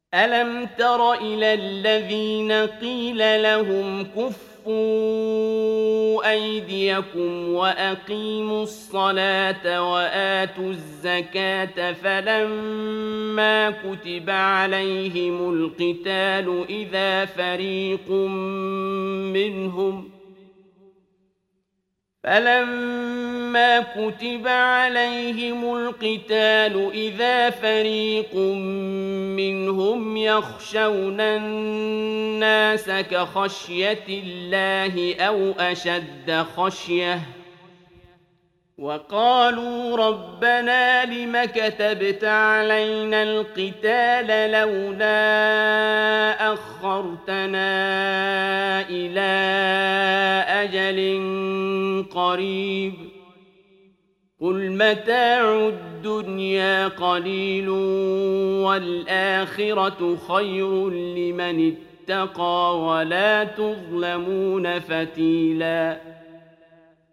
ألم تر إلى الذين قيل لهم كفوا أيديكم وأقيموا الصلاة وآتوا الزكاة فلما كتب عليهم القتال إذا فريق منهم يخشون الناس كخشية الله أو أشد خشية وقالوا ربنا لم كتبت علينا القتال لولا أخرتنا إلى أجل قريب قل متاع الدنيا قليل والآخرة خير لمن اتقى ولا تظلمون فتيلاً